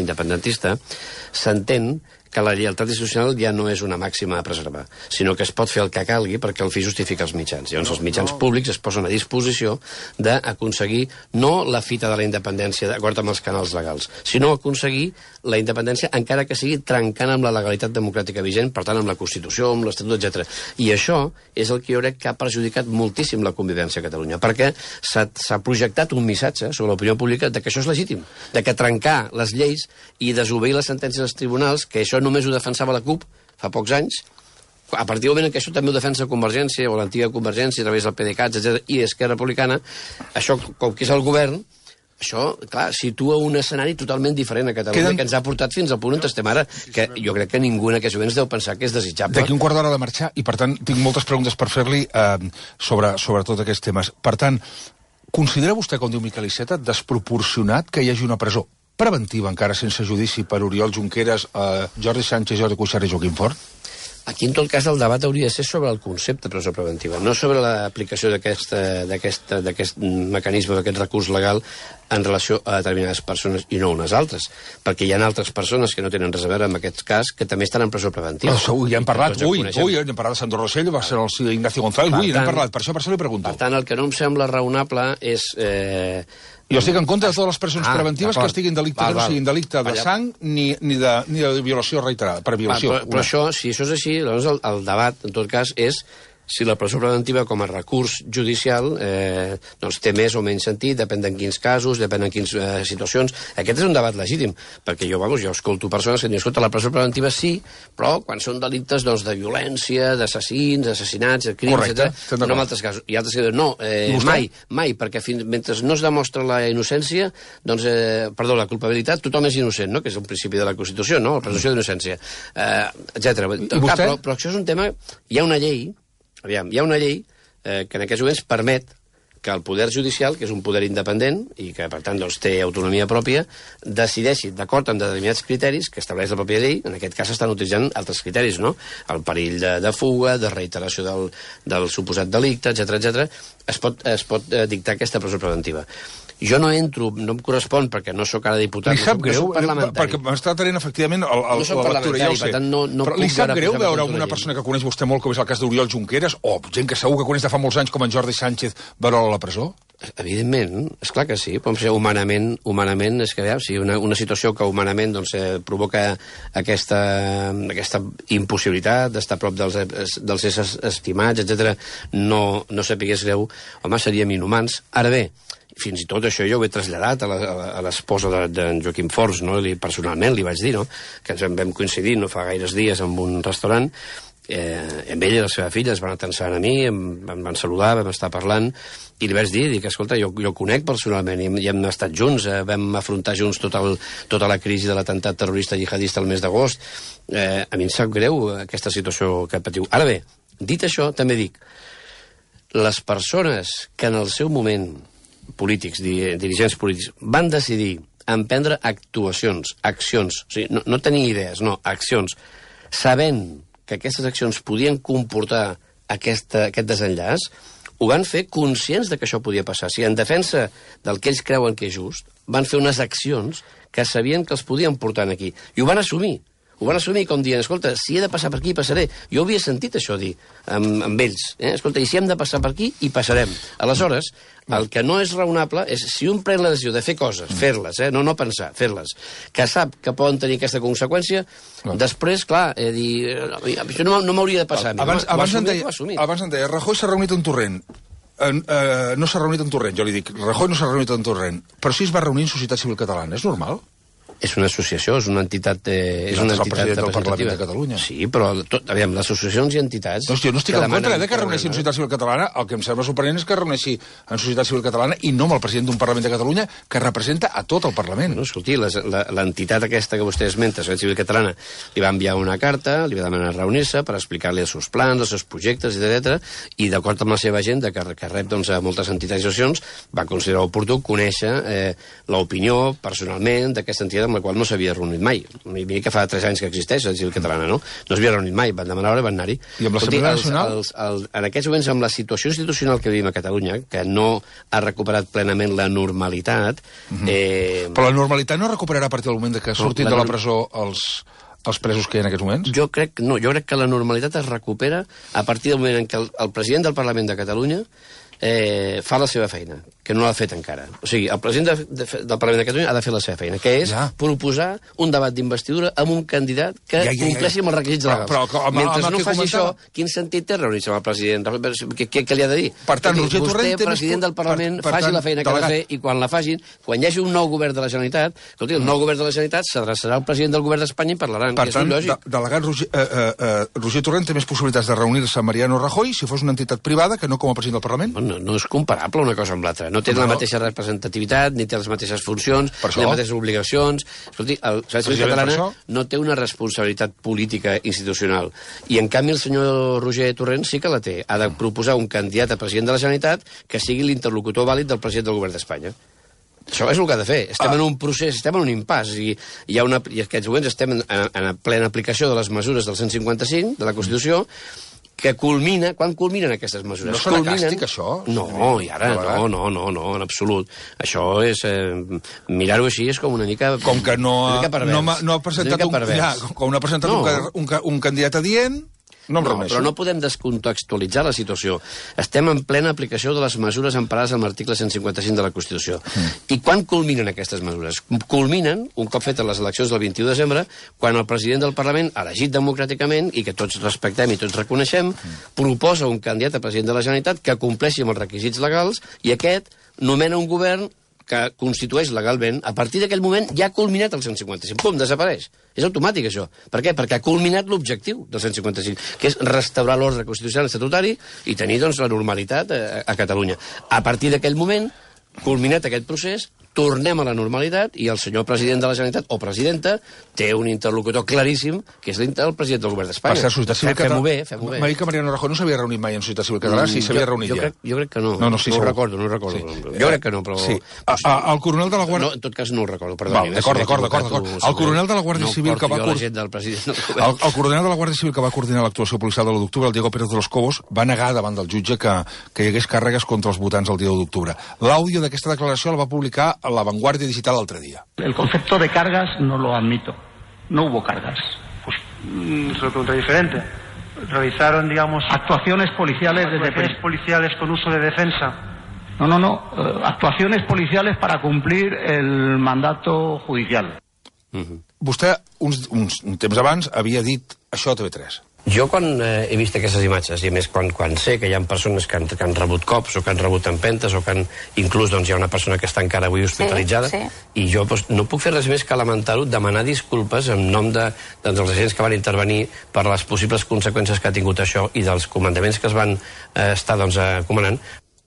s'entén que la lleialtat institucional ja no és una màxima a preservar, sinó que es pot fer el que calgui perquè el fi justifica els mitjans. Llavors els mitjans públics es posen a disposició d'aconseguir no la fita de la independència d'acord amb els canals legals, sinó aconseguir la independència encara que sigui trencant amb la legalitat democràtica vigent, per tant amb la Constitució, amb l'Estatut, etc. I això és el que jo crec que ha perjudicat moltíssim la convivència a Catalunya, perquè s'ha projectat un missatge sobre l'opinió pública de que això és legítim, de que trencar les lleis i desobeir les sentències dels tribunals, que això només ho defensava la CUP fa pocs anys, a partir del moment en què això també ho defensa Convergència o l'antiga Convergència a través del PDeCAT, etc., i Esquerra Republicana, això, com que és el govern, això, clar, situa un escenari totalment diferent a Catalunya, que ens ha portat fins al punt on estem ara, que jo crec que ningú en aquests moments deu pensar que és desitjable. D'aquí un quart d'hora de marxar, i per tant tinc moltes preguntes per fer-li sobre tots aquests temes. Per tant, considera vostè, com diu Miquel Iceta, desproporcionat que hi hagi una presó preventiva encara sense judici per Oriol Junqueras, Jordi Sánchez, Jordi Cuixart i Joaquim Forn? Aquí, en tot cas, el debat hauria de ser sobre el concepte de presó preventiva, no sobre l'aplicació d'aquest mecanisme, d'aquest recurs legal en relació a determinades persones i no unes altres, perquè hi ha altres persones que no tenen res a veure amb aquest cas que també estan en presó preventiva. Ja hem parlat, hem parlat de Sandro Rossell, va ser el Ignacio González, n'hem parlat, per això li pregunto. Per tant, el que no em sembla raonable és... Jo estic en contra de totes les presons preventives que estiguin delicte, que no siguin delicte de sang ni de violació reiterada, per violació. Però això, si això és així, llavors el debat, en tot cas, és si la presó preventiva com a recurs judicial doncs té més o menys sentit, depèn en quins casos, depèn en quines situacions. Aquest és un debat legítim, perquè jo escolto persones que diuen, escolta, la presó preventiva sí, però quan són delictes doncs, de violència, d'assassins, assassinats, de crims, etc., no en altres casos. I altres que diuen, no, mai, perquè mentre no es demostra la innocència, doncs, la culpabilitat, tothom és innocent, no? Que és el principi de la Constitució, no? La presumpció d'innocència, etc. Però això és un tema... Hi ha una llei que en aquests moments permet que el poder judicial, que és un poder independent i que, per tant, doncs, té autonomia pròpia, decideixi, d'acord amb determinats criteris que estableix la pròpia llei, en aquest cas estan utilitzant altres criteris, no? El perill de fuga, de reiteració del suposat delicte, etc. Es pot dictar aquesta presó preventiva. Jo no entro, no em correspon, perquè no sóc ara diputat, li sap greu, parlamentari. perquè m'està tenint efectivament la lectura, ja ho sé. Però li sap greu veure una persona que coneix vostè molt, com és el cas d'Oriol Junqueras, o gent que segur que coneix de fa molts anys, com en Jordi Sánchez, veure-la a la presó? Evidentment, esclar que sí. Humanament, és que una situació que humanament doncs, provoca aquesta impossibilitat d'estar a prop dels éssers estimats, etc., no sapigués greu, home, seríem inhumans. Ara bé, fins i tot això jo ho he traslladat a l'esposa d'en Joaquim Forns, no? Personalment li vaig dir, no? Que ens vam coincidir no fa gaires dies en un restaurant, amb ella i la seva filla es van atensar a mi, em van saludar, vam estar parlant, i li vaig dir, escolta, jo conec personalment, i hem estat junts, vam afrontar junts tota la crisi de l'atemptat terrorista jihadista el mes d'agost. A mi em sap greu aquesta situació que patiu. Ara bé, dit això, també dic, les persones que en el seu moment polítics, dirigents polítics, van decidir emprendre accions, o sigui, no tenir idees, no, accions, sabent que aquestes accions podien comportar aquest desenllaç, ho van fer conscients de que això podia passar. Si en defensa del que ells creuen que és just, van fer unes accions que sabien que els podien portar aquí. I ho van assumir. Ho van assumir com dient, escolta, si he de passar per aquí, passaré. Jo havia sentit això dir amb ells. Escolta, i si hem de passar per aquí, hi passarem. Aleshores, el que no és raonable és, si un pren la decisió de fer coses, fer-les, no pensar, fer-les, que sap que poden tenir aquesta conseqüència, després, clar, això no m'hauria de passar a mi. Abans em deia, Rajoy s'ha reunit en Torrent. No s'ha reunit en Torrent, jo li dic, Rajoy no s'ha reunit en Torrent, però sí es va reunir en Societat Civil Catalana. És normal? És una associació, és una entitat representativa del Parlament de Catalunya. Sí, però, aviam, les associacions i entitats... Jo no estic en contra de que reuneixi en Societat Civil Catalana. El que em sembla sorprenent és que reuneixi en Societat Civil Catalana i no amb el president d'un Parlament de Catalunya que representa a tot el Parlament. No, escolti, l'entitat aquesta que vostè esmenta, Societat Civil Catalana, li va enviar una carta, li va demanar reunir-se per explicar-li els seus plans, els seus projectes, etc. I d'acord amb la seva agenda, que rep a moltes entitats i associacions, va considerar oportú conèixer l'opinió personalment d'aquesta entitat amb la qual no s'havia reunit mai. Mira que fa 3 anys que existeix la Civil Catalana, no? No s'havia reunit mai, van demanar hora i van anar-hi. I amb l'Assemblea Nacional? En aquests moments, amb la situació institucional que vivim a Catalunya, que no ha recuperat plenament la normalitat... Però la normalitat no recuperarà a partir del moment que surtin de la presó els presos que hi ha en aquests moments? Jo crec que la normalitat es recupera a partir del moment en què el president del Parlament de Catalunya fa la seva feina, que no l'ha fet encara. O sigui, el president del Parlament de Catalunya ha de fer la seva feina, que és proposar un debat d'investidura amb un candidat que compleixi amb els requisits legals. Mentre no faci això, quin sentit té reunir-se amb el president? Què li ha de dir? Per tant, Roger Torrent... Vostè, president del Parlament, faci la feina que ha de fer, i quan la facin, quan hi hagi un nou govern de la Generalitat, escolti, el nou govern de la Generalitat s'adreçarà al president del govern d'Espanya i parlaran, que és lògic. Per tant, delegat Roger Torrent té més possibilitats de reunir-se amb Mariano Rajoy si fos una entitat privada que no com a president del Parlament? No és comparable una cosa amb l'altra. No té la mateixa representativitat, ni té les mateixes funcions, ni les mateixes obligacions. Escolti, la Societat Civil Catalana no té una responsabilitat política institucional. I, en canvi, el senyor Roger Torrent sí que la té. Ha de proposar un candidat a president de la Generalitat que sigui l'interlocutor vàlid del president del govern d'Espanya. Això és el que ha de fer. Estem en un procés, estem en un impàs, i en aquests moments estem en plena aplicació de les mesures del 155 de la Constitució, que culmina... Quan culminen aquestes mesures? No sona càstig, això? No, i ara no, en absolut. Això és... Mirar-ho així és com una mica... Com que no ha presentat un candidat adient... No em reuneixo. Però no podem descontextualitzar la situació. Estem en plena aplicació de les mesures emparades amb l'article 155 de la Constitució. I quan culminen aquestes mesures? Culminen, un cop fetes les eleccions del 21 de desembre, quan el president del Parlament, elegit democràticament, i que tots respectem i tots reconeixem, proposa un candidat a president de la Generalitat que compleixi amb els requisits legals i aquest nomena un govern que constitueix legalment. A partir d'aquell moment ja ha culminat el 155. Pum, desapareix. És automàtic, això. Per què? Perquè ha culminat l'objectiu del 155, que és restaurar l'ordre constitucional estatutari i tenir, doncs, la normalitat a Catalunya. A partir d'aquell moment, culminat aquest procés, tornem a la normalitat i el senyor president de la Generalitat o presidenta té un interlocutor claríssim, que és el president del govern d'Espanya. Per cert, Societat Civil Catalana... Fem-ho bé. M'ha dit que Mariano Rajoy no s'havia reunit mai en Societat Civil Catalana, sí s'havia reunit ja. Jo crec que no. No, sí, no ho segur. recordo. Sí. Jo crec que no, però... Sí. El coronel de la Guàrdia... No, en tot cas no ho recordo, perdoni. D'acord. El coronel de la Guàrdia Civil que va... El coronel de la Guàrdia Civil que va coordinar l'actuació policial de l'1 d'octubre, el Diego Pérez de los Cobos, va negar davant del jutge que hi hagués càrregues contra els votants el dia 1 d'octubre. L'àudio d'aquesta declaració el va publicar a La Vanguardia Digital l'altre dia. El concepto de cargas no lo admito. No hubo cargas. Pues se lo pregunta diferente. Realizaron, digamos, Actuaciones policiales policiales con uso de defensa. No. Actuaciones policiales para cumplir el mandato judicial. Vostè, un temps abans, havia dit això a TV3. Jo quan he vist aquestes imatges, i a més quan sé que hi ha persones que han rebut cops o que han rebut empentes o que inclús doncs, hi ha una persona que està encara avui hospitalitzada, i jo doncs, no puc fer res més que lamentar-ho, demanar disculpes en nom dels agents que van intervenir per les possibles conseqüències que ha tingut això i dels comandaments que es van estar comandant.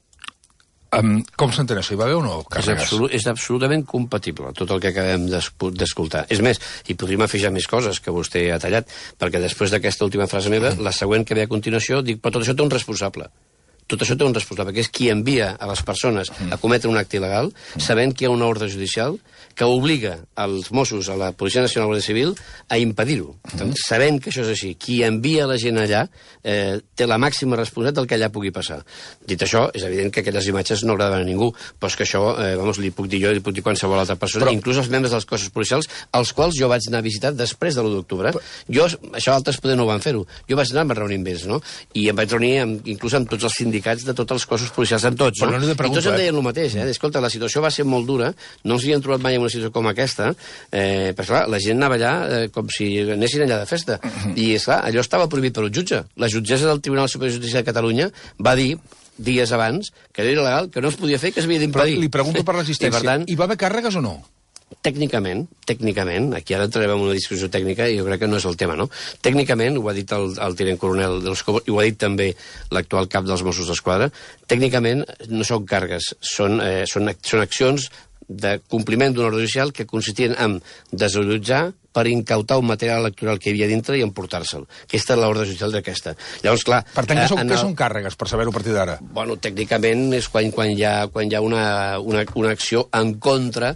Com s'entén això? Hi va haver o no càrregues? És absolutament compatible, tot el que acabem d'escoltar. És més, hi podríem afegir més coses que vostè ha tallat, perquè després d'aquesta última frase meva, la següent que ve a continuació, dic, però tot això té un responsable. Tot això té un responsable, que és qui envia a les persones a cometre un acte il·legal, sabent que hi ha una ordre judicial que obliga als Mossos, a la Policia Nacional Guàrdia Civil, a impedir-ho. Sabent que això és així, qui envia la gent allà té la màxima responsabilitat del que allà pugui passar. Dit això, és evident que aquelles imatges no agraden a ningú, però és que això, li puc dir jo, li puc dir qualsevol altra persona, però... inclús els membres dels cossos policials, els quals jo vaig anar a visitar després de l'1 d'octubre. Això altres poder no ho van fer-ho. Jo vaig anar a reunir amb ells, no? I em vaig reunir inclús amb tots els sindicats de tots els cossos policials, amb tots, no? I tots em deien el mateix, escolta, la situació va ser molt dura, no ens havien trobat mai en una situació com aquesta, però clar, la gent anava allà com si anessin allà de festa. I esclar, allò estava prohibit per un jutge. La jutgessa del Tribunal Superior de Justícia de Catalunya va dir dies abans que era il·legal, que no es podia fer, que s'havia d'impedir. Però li pregunto per l'assistència. Hi va haver càrregues o no? Tècnicament, aquí ara entrarem en una discussió tècnica i jo crec que no és el tema, no? Tècnicament, ho ha dit el tinent coronel dels Cobos, i ho ha dit també l'actual cap dels Mossos d'Esquadra, tècnicament no són càrregues, són accions de compliment d'un ordre judicial que consistien en desallotjar per incautar un material electoral que hi havia dintre i emportar-se'l. Aquesta és l'ordre judicial d'aquesta. Llavors, clar... Per tant, què són càrregues, per saber-ho a partir d'ara? Bueno, tècnicament és quan hi ha una acció en contra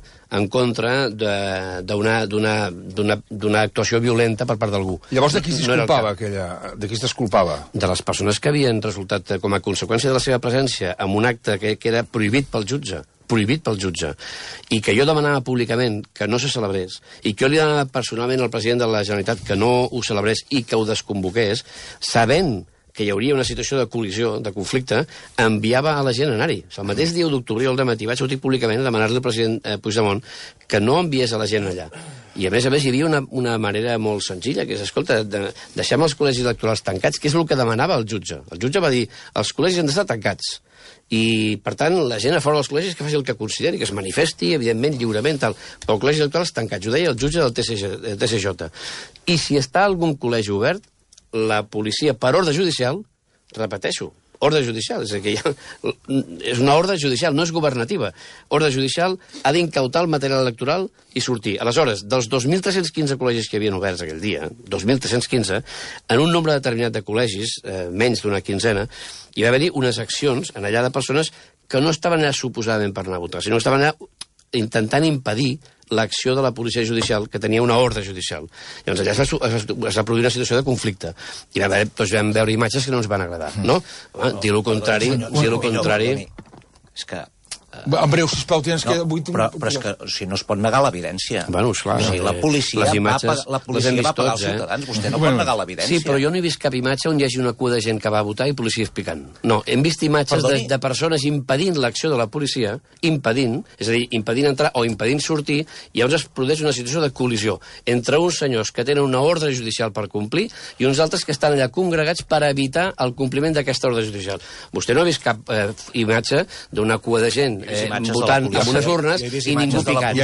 d'una actuació violenta per part d'algú. Llavors, de qui es disculpava de qui es disculpava? De les persones que havien resultat com a conseqüència de la seva presència en un acte que era prohibit pel jutge, i que jo demanava públicament que no se celebrés, i que jo li demanava personalment al president de la Generalitat que no ho celebrés i que ho desconvoqués, sabent que hi hauria una situació de col·lisió, de conflicte, enviava a la gent a anar-hi. El mateix dia 1 d'octubre, al dematí, vaig sortir públicament a demanar-li al president Puigdemont que no enviés a la gent allà. I a més hi havia una manera molt senzilla, que és, escolta, deixem els col·legis electorals tancats, que és el que demanava el jutge. El jutge va dir, els col·legis han d'estar tancats. I, per tant, la gent a fora dels col·legis que faci el que consideri, que es manifesti, evidentment, lliurement, tal. Però col·legis electorals tancats, ho deia el jutge del TSJ. I si està algun col·legi obert, la policia, per ordre judicial, repeteixo, ordre judicial, és a dir, és una ordre judicial, no és governativa. Ordre judicial ha d'incautar el material electoral i sortir. Aleshores, dels 2.315 col·legis que hi havia oberts aquell dia, 2.315, en un nombre determinat de col·legis, menys d'una quinzena, hi va haver-hi unes accions en allà de persones que no estaven allà suposadament per anar a votar, sinó que estaven allà intentant impedir l'acció de la policia judicial, que tenia una ordre judicial. Llavors allà es va produir una situació de conflicte. I vam veure imatges que no ens van agradar, no? Dir-ho contrari... És que En breu, sisplau, tens que... Però és que si no es pot negar l'evidència. Bueno, esclar. O sigui, la policia va pagar els ciutadans. Vostè no pot negar l'evidència. Sí, però jo no he vist cap imatge on hi hagi una cua de gent que va votar i policies picant. No, hem vist imatges de persones impedint l'acció de la policia, és a dir, impedint entrar o impedint sortir, i llavors es produeix una situació de col·lisió entre uns senyors que tenen una ordre judicial per complir i uns altres que estan allà congregats per evitar el compliment d'aquesta ordre judicial. Vostè no ha vist cap imatge d'una cua de gent votant amb unes urnes i ningú picant.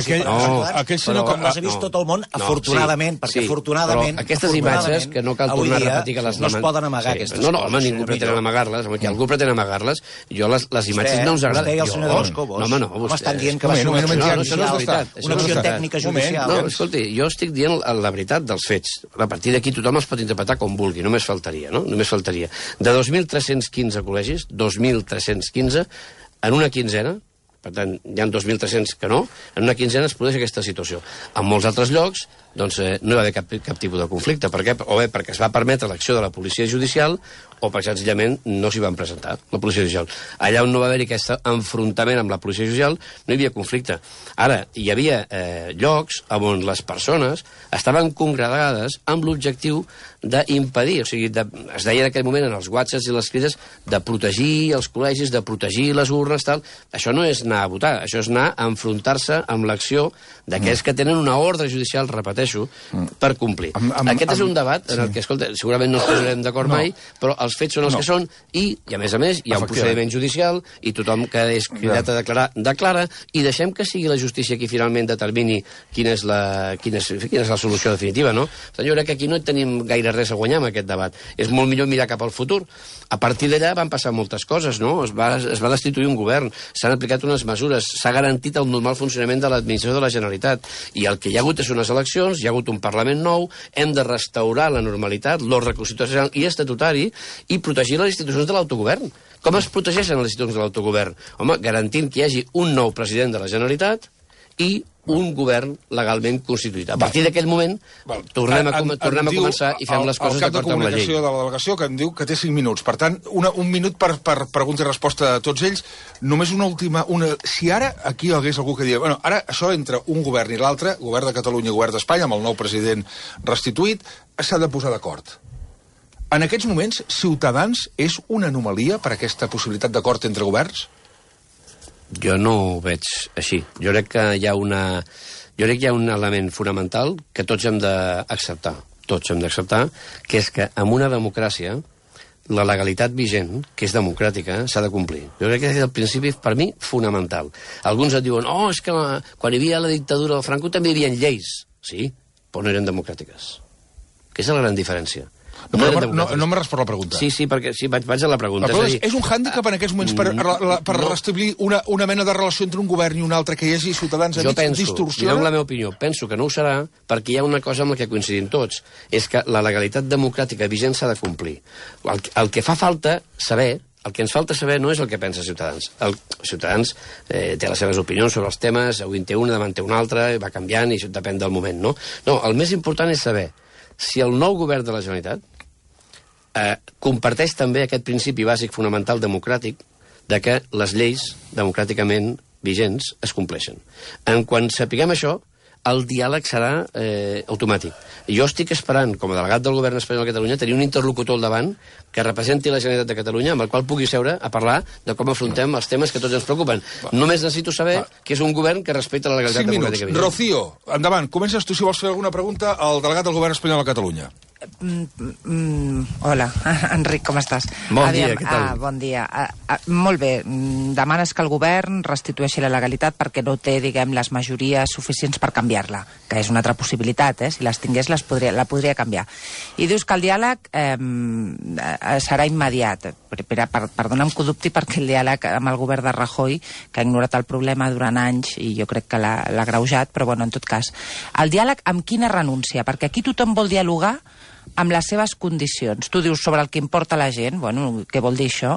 Com les ha vist tot el món, afortunadament, perquè afortunadament... Aquestes imatges, que no cal tornar a repetir que les no es poden amagar, aquestes coses. No, home, ningú pretén amagar-les. Que algú pretén amagar-les. Jo les imatges no us agraden. Vostè i el senyor de los Cobos. No, estan dient que va ser una acció tècnica judicial. No, escolti, jo estic dient la veritat dels fets. A partir d'aquí tothom els pot interpretar com vulgui, només faltaria, no? Només faltaria. De 2.315 col·legis, 2.315, en una quinzena, per tant, hi ha 2.300 que no, en una quinzena es produeix aquesta situació. En molts altres llocs, doncs, no hi va haver cap tipus de conflicte. Per què? O bé perquè es va permetre l'acció de la policia judicial o perquè senzillament no s'hi van presentar, la policia judicial. Allà on no va haver-hi aquest enfrontament amb la policia judicial, no hi havia conflicte. Ara, hi havia llocs on les persones estaven congregades amb l'objectiu d'impedir, o sigui, es deia en aquell moment en els whatsapps i les crides de protegir els col·legis, de protegir les urnes, tal. Això no és anar a votar, això és anar a enfrontar-se amb l'acció d'aquells que tenen una ordre judicial, repeteixo, per complir. Aquest és un debat en el que, escolta, segurament no ens posarem d'acord mai, però els fets són els que són i a més, hi ha un procediment judicial i tothom que és cridat a declarar, declara, i deixem que sigui la justícia qui finalment determini quina és la solució definitiva, no? Jo crec que aquí no tenim gaire res a guanyar amb aquest debat. És molt millor mirar cap al futur. A partir d'allà van passar moltes coses, no? Es va destituir un govern, s'han aplicat unes mesures, s'ha garantit el normal funcionament de l'administració de la Generalitat, i el que hi ha hagut és unes eleccions, hi ha hagut un Parlament nou, hem de restaurar la normalitat, l'ordre constitucional i estatutari, i protegir les institucions de l'autogovern. Com es protegeixen les institucions de l'autogovern? Home, garantint que hi hagi un nou president de la Generalitat i un govern legalment constituït. A partir d'aquell moment, tornem a començar i fem les coses d'acord amb la llei. El cap de comunicació de la delegació que em diu que té 5 minuts. Per tant, un minut per pregunta i resposta a tots ells. Només una última... Si ara aquí hi hagués algú que diria... Bueno, ara això entre un govern i l'altre, govern de Catalunya i govern d'Espanya, amb el nou president restituït, s'ha de posar d'acord. En aquests moments, Ciutadans és una anomalia per aquesta possibilitat d'acord entre governs? Jo no ho veig així. Jo crec que hi ha un element fonamental que tots hem d'acceptar. Tots hem d'acceptar, que és que en una democràcia la legalitat vigent, que és democràtica, s'ha de complir. Jo crec que és el principi, per mi, fonamental. Alguns et diuen, és que quan hi havia la dictadura del Franco també hi havia lleis. Sí, però no eren democràtiques. Aquesta és la gran diferència. No m'ha respost la pregunta. Sí, perquè vaig a la pregunta. És un hàndicap en aquests moments per restablir una mena de relació entre un govern i un altre, que hi hagi Ciutadans a mig distorsiona? Jo, la meva opinió, penso que no ho serà perquè hi ha una cosa amb la que coincidim tots, és que la legalitat democràtica vigent s'ha de complir. El que fa falta saber, el que ens falta saber no és el que pensa Ciutadans. Ciutadans té les seves opinions sobre els temes, avui en té una, demà en té una altra, va canviant i això depèn del moment, no? No, el més important és saber si el nou govern de la Generalitat comparteix també aquest principi bàsic fonamental democràtic de que les lleis democràticament vigents es compleixen. En quan sapiguem això, el diàleg serà automàtic. Jo estic esperant, com a delegat del govern espanyol a Catalunya, tenir un interlocutor al davant que representi la Generalitat de Catalunya, amb el qual pugui seure a parlar de com afrontem els temes que tots ens preocupen. Només necessito saber que és un govern que respecta la legalitat democràtica vigent. Rocío, endavant, comences tu si vols fer alguna pregunta al delegat del govern espanyol a Catalunya. Hola, Enric, com estàs? Bon dia, què tal? Bon dia. Molt bé, demanes que el govern restitueixi la legalitat perquè no té, diguem, les majories suficients per canviar-la, que és una altra possibilitat, si les tingués la podria canviar. I dius que el diàleg serà immediat. Perdona'm que ho dubti, perquè el diàleg amb el govern de Rajoy, que ha ignorat el problema durant anys i jo crec que l'ha agreujat, però bueno, en tot cas. El diàleg amb quina renúncia? Perquè aquí tothom vol dialogar amb les seves condicions. Tu dius sobre el que importa a la gent, bueno, què vol dir això?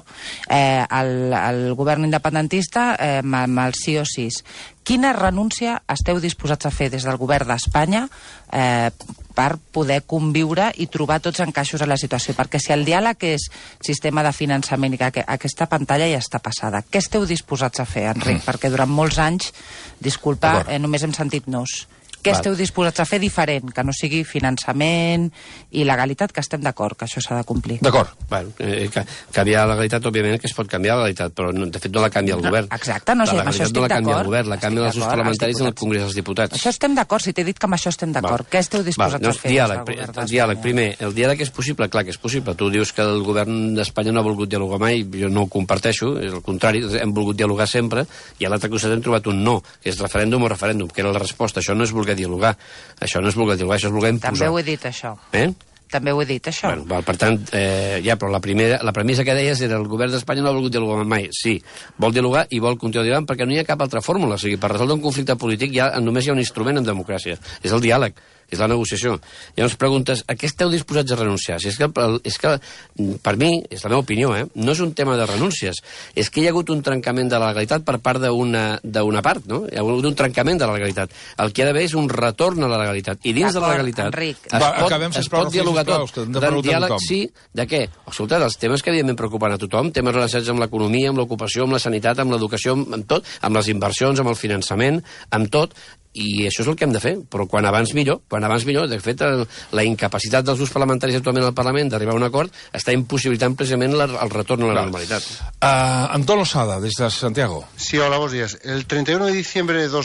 El govern independentista amb el sí o sí. Quina renúncia esteu disposats a fer des del govern d'Espanya per poder conviure i trobar tots encaixos a la situació? Perquè si el diàleg és sistema de finançament i que aquesta pantalla ja està passada, què esteu disposats a fer, Enric? Perquè durant molts anys, disculpa, només hem sentit nos. Què esteu disposats a fer diferent? Que no sigui finançament i legalitat, que estem d'acord, que això s'ha de complir. D'acord. Bueno, canviar la legalitat, òbviament, que es pot canviar la legalitat, però de fet no la canvia el govern. Exacte, no sé, amb això estic d'acord. La canvia el govern, la canvia els grups parlamentaris en el Congrés dels Diputats. Això estem d'acord, si t'he dit que amb això estem d'acord. Què esteu disposats a fer? Diàleg, primer. El diàleg és possible? Clar que és possible. Tu dius que el govern d'Espanya no ha volgut dialogar mai, jo no ho comparteixo, és el contrari, hem volgut dialogar sempre, i a l'altre costat hem trobat un no, que és referèndum o referèndum, que era la resposta. Això no és voler dialogar. Això no és voler dialogar, això és voler imposar. També ho he dit, això. També ho he dit, això. Bueno, per tant, però la premissa que deies era el govern d'Espanya no ha volgut dialogar mai. Sí, vol dialogar i vol continuar dialogant perquè no hi ha cap altra fórmula. O sigui, per resoldre un conflicte polític només hi ha un instrument en democràcia. És el diàleg, és la negociació. Llavors preguntes, a què esteu disposats a renunciar? Si és que per mi, és la meva opinió, no és un tema de renúncies. És que hi ha hagut un trencament de la legalitat per part d'una part, no? Hi ha hagut un trencament de la legalitat. El que ha d'haver és un retorn a la legalitat. I dins de la legalitat es pot dialogar tot. Diàleg, sí, de què? Escolta, els temes que evidentment preocupen a tothom, temes relacionats amb l'economia, amb l'ocupació, amb la sanitat, amb l'educació, amb tot, amb les inversions, amb el finançament, amb tot, i això és el que hem de fer, però quan abans millor. De fet, la incapacitat dels grups parlamentaris actualment al Parlament d'arribar a un acord està impossibilitant precisament el retorn a la normalitat. Antón Losada, des de Santiago. Sí, hola, buenos días. El 31 de diciembre de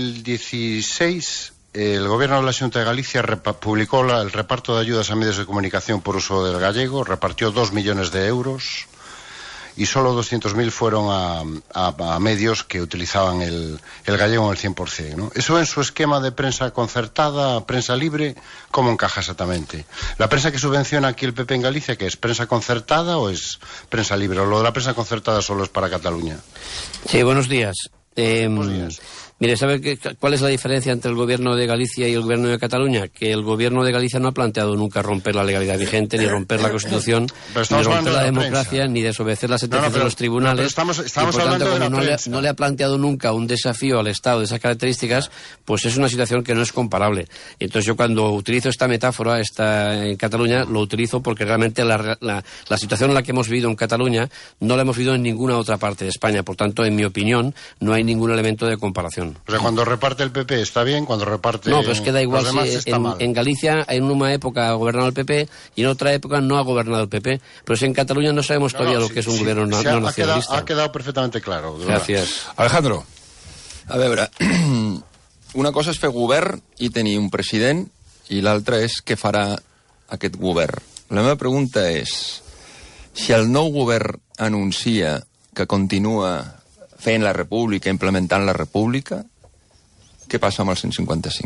2016, el Gobierno de la Xunta de Galicia publicó el reparto de ayudas a medios de comunicación por uso del gallego, repartió 2 millones de euros y solo 200.000 fueron a medios que utilizaban el gallego en el 100%, ¿no? Eso en su esquema de prensa concertada, prensa libre, ¿cómo encaja exactamente? ¿La prensa que subvenciona aquí el PP en Galicia, que es prensa concertada o es prensa libre? ¿O lo de la prensa concertada solo es para Cataluña? Sí, buenos días. Buenos días. Mire, ¿sabe cuál es la diferencia entre el gobierno de Galicia y el gobierno de Cataluña? Que el gobierno de Galicia no ha planteado nunca romper la legalidad vigente, ni romper la Constitución, ni romper la democracia, ni desobedecer las sentencias de los tribunales. Estamos y por tanto, como no le ha planteado nunca un desafío al Estado de esas características, pues es una situación que no es comparable. Entonces yo cuando utilizo esta metáfora en Cataluña, lo utilizo porque realmente la situación en la que hemos vivido en Cataluña no la hemos vivido en ninguna otra parte de España. Por tanto, en mi opinión, no hay ningún elemento de comparación. O sea, cuando reparte el PP está bien, cuando reparte no, pero es que da igual si en Galicia en una época ha gobernado el PP y en otra época no ha gobernado el PP. Pero si en Cataluña no sabemos todavía lo que es un gobierno no nacionalista. Ha quedado perfectamente claro. Gràcies. Alejandro. A veure, una cosa és fer govern i tenir un president i l'altra és què farà aquest govern. La meva pregunta és, si el nou govern anuncia que continua fent la república, implementant la república, què passa amb el 155?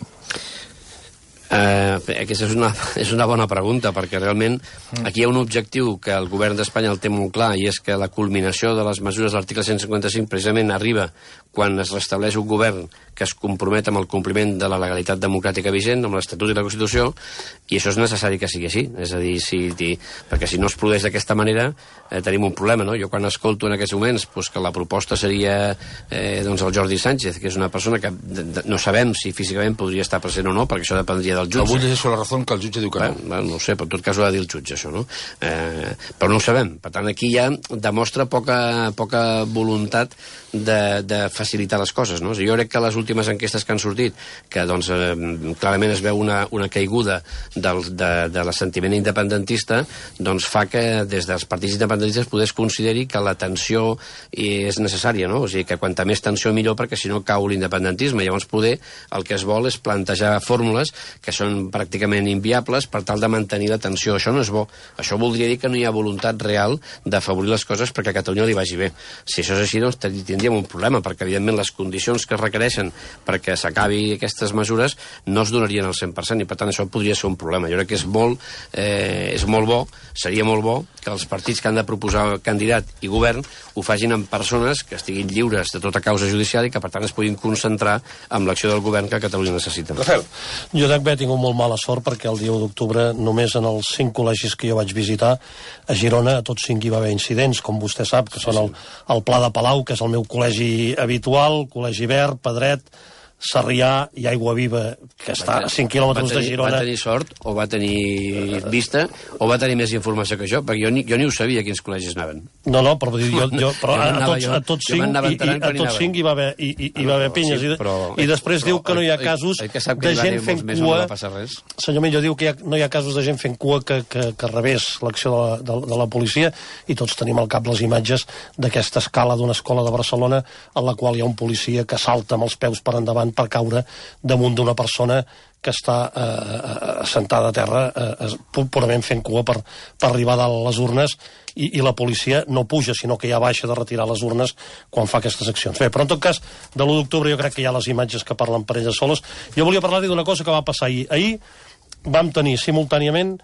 Aquesta és una bona pregunta, perquè realment aquí hi ha un objectiu que el govern d'Espanya el té molt clar, i és que la culminació de les mesures de l'article 155 precisament arriba quan es restableix un govern que es compromet amb el compliment de la legalitat democràtica vigent, amb l'Estatut i la Constitució, i això és necessari que sigui així. És a dir, perquè si no es produeix d'aquesta manera tenim un problema, no? Jo quan escolto en aquests moments que la proposta seria el Jordi Sánchez, que és una persona que no sabem si físicament podria estar present o no, perquè això dependria del jutge. Avui llegeixo la raó que el jutge diu que no. No ho sé, però en tot cas ho ha de dir el jutge, això, no? Però no ho sabem. Per tant, aquí ja demostra poca voluntat de facilitar les coses, no? Jo crec que les últimes enquestes que han sortit, que doncs clarament es veu una caiguda de l'assentiment independentista, doncs fa que des dels partits independentistes poder consideri que la tensió és necessària, no? O sigui, que quanta més tensió millor, perquè si no cau l'independentisme. Llavors poder el que es vol és plantejar fórmules que són pràcticament inviables per tal de mantenir la tensió. Això no és bo. Això voldria dir que no hi ha voluntat real d'afavorir les coses perquè a Catalunya li vagi bé. Si això és així, doncs tindríem un problema, perquè evidentment les condicions que es requereixen perquè s'acabi aquestes mesures no es donarien al 100%, i per tant això podria ser un problema. Jo crec que és molt bo, seria molt bo que els partits que han de proposar candidat i govern ho facin amb persones que estiguin lliures de tota causa judicial i que per tant es puguin concentrar en l'acció del govern que Catalunya necessita. Rafael. Jo dec haver he tingut molt mala sort perquè el dia 1 d'octubre només en els 5 col·legis que jo vaig visitar a Girona, a tots 5 hi va haver incidents, com vostè sap, que són el Pla de Palau, que és el meu col·legi habitual, Col·legi Verd, Pedret, Sarrià i Aigua Viva, que està a 5 quilòmetres de Girona. Va tenir sort, o va tenir vista, o va tenir més informació que jo, perquè jo ni ho sabia quins col·legis anaven. No, però vull dir, a tots 5 hi va haver pinyes. I després diu que no hi ha casos de gent fent cua. Senyor Millo diu que no hi ha casos de gent fent cua que rebés l'acció de la policia, i tots tenim al cap les imatges d'aquesta escala d'una escola de Barcelona en la qual hi ha un policia que salta amb els peus per endavant per caure damunt d'una persona que està assentada a terra purament fent cua per arribar a les urnes, i la policia no puja, sinó que ja baixa de retirar les urnes quan fa aquestes accions. Bé, però en tot cas, de l'1 d'octubre jo crec que hi ha les imatges que parlen per elles soles. Jo volia parlar-li d'una cosa que va passar ahir. Ahir vam tenir simultàniament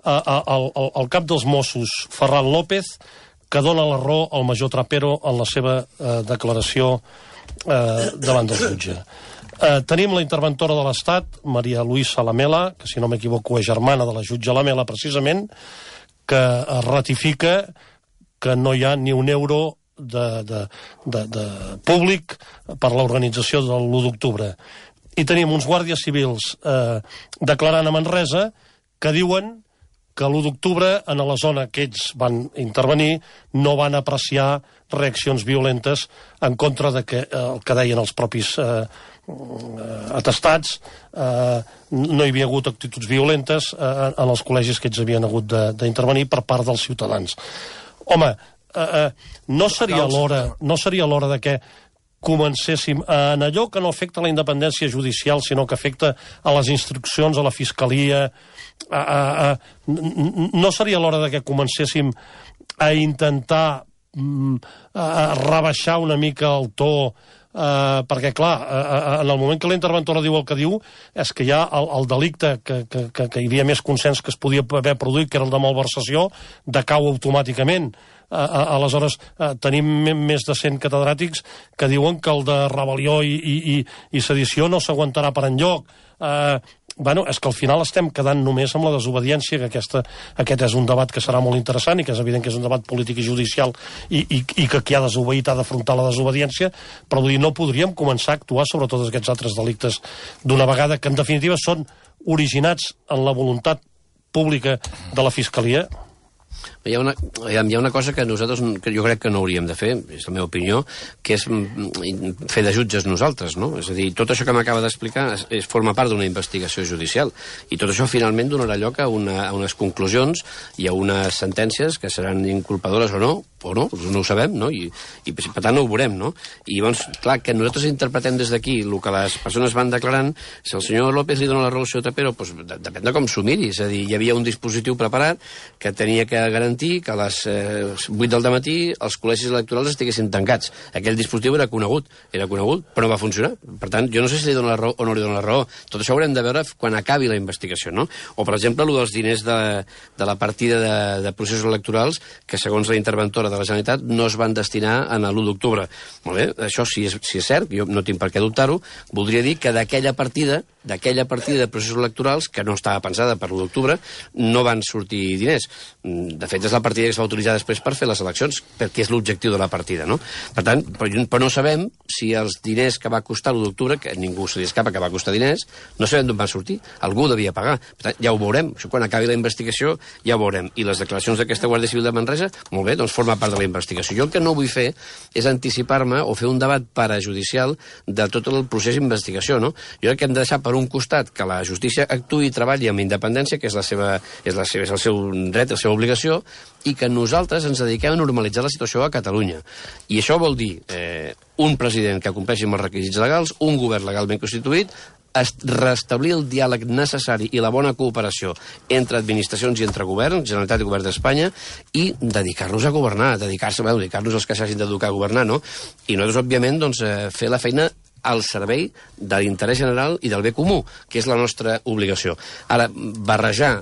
el cap dels Mossos, Ferran López, que dona la raó al major Trapero en la seva declaració davant del jutge. Tenim la interventora de l'Estat, Maria Luisa Lamela, que si no m'equivoco és germana de la jutge Lamela precisament, que ratifica que no hi ha ni un euro de públic per l'organització de l'1 d'octubre. I tenim uns guàrdies civils declarant a Manresa que diuen que l'1 d'octubre, en la zona que ells van intervenir, no van apreciar reaccions violentes en contra de el que deien els propis atestats. No hi havia hagut actituds violentes en els col·legis que ells havien hagut d'intervenir per part dels ciutadans. Home, no seria l'hora de que comencéssim en allò que no afecta la independència judicial, sinó que afecta a les instruccions, a la fiscalia. No seria l'hora de que comencéssim a intentar rebaixar una mica el to, perquè, clar, en el moment que la interventora diu el que diu, és que ja el delicte que hi havia més consens que es podia haver produït, que era el de malversació, decau automàticament. Aleshores, tenim més de 100 catedràtics que diuen que el de rebel·lió i sedició no s'aguantarà per enlloc. Bueno, és que al final estem quedant només amb la desobediència, que aquest és un debat que serà molt interessant i que és evident que és un debat polític i judicial i que qui ha desobeït ha d'afrontar la desobediència, però vull dir, no podríem començar a actuar sobre tots aquests altres delictes d'una vegada, que en definitiva són originats en la voluntat pública de la Fiscalia. Hi ha una cosa que nosaltres, que jo crec que no hauríem de fer, és la meva opinió, que és fer de jutges nosaltres, no? És a dir, tot això que m'acaba d'explicar forma part d'una investigació judicial, i tot això finalment donarà lloc a unes conclusions i a unes sentències que seran inculpadores o no ho sabem, no? I per tant no ho veurem, no? I llavors, clar, que nosaltres interpretem des d'aquí el que les persones van declarant, si el senyor López li dona la raó al senyor Trapero, doncs depèn de com s'ho miri, és a dir, hi havia un dispositiu preparat que tenia que garantir que a les 8 del dematí els col·legis electorals estiguessin tancats. Aquell dispositiu era conegut, però no va funcionar. Per tant, jo no sé si li dona la raó o no li dona la raó. Tot això ho haurem de veure quan acabi la investigació, no? O, per exemple, el dels diners de la partida de processos electorals, que segons la interventora de la Generalitat no es van destinar a l'1 d'octubre. Molt bé, això si és cert, jo no tinc per què dubtar-ho, voldria dir que d'aquella partida de processos electorals, que no estava pensada per l'1 d'octubre, no van sortir diners. De fet, és la partida que es va utilitzar després per fer les eleccions, perquè és l'objectiu de la partida, no? Per tant, però no sabem si els diners que va costar l'1 d'octubre, que ningú se li escapa que va costar diners, no sabem d'on van sortir. Algú devia pagar. Per tant, ja ho veurem. Això, quan acabi la investigació, ja ho veurem. I les declaracions d'aquesta Guàrdia Civil de Manresa, molt bé, doncs forma part de la investigació. Jo el que no vull fer és anticipar-me o fer un debat parajudicial de tot el procés d'investigació, no? Jo crec que hem de deixar per un costat que la justícia actuï i treballi amb independència, que és el seu dret, la seva obligació, i que nosaltres ens dediquem a normalitzar la situació a Catalunya. I això vol dir un president que compleixi amb els requisits legals, un govern legalment constituït, restablir el diàleg necessari i la bona cooperació entre administracions i entre governs, Generalitat i Govern d'Espanya, i dedicar-nos a governar, dedicar-nos als que s'hagin d'educar a governar, no? I nosaltres, òbviament, doncs, fer la feina al servei de l'interès general i del bé comú, que és la nostra obligació. Ara, barrejar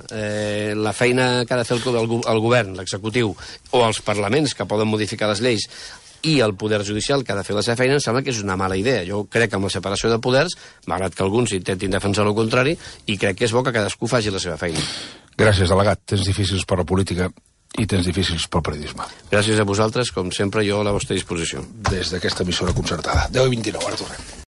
la feina que ha de fer el govern, l'executiu, o els parlaments que poden modificar les lleis, i el poder judicial que ha de fer la seva feina, em sembla que és una mala idea. Jo crec que amb la separació de poders, malgrat que alguns intentin defensar el contrari, i crec que és bo que cadascú faci la seva feina. Gràcies, delegat. Temps difícils per la política i temps difícils pel periodisme. Gràcies a vosaltres, com sempre, jo a la vostra disposició. Des d'aquesta emissora concertada. 10:29, ara tornem.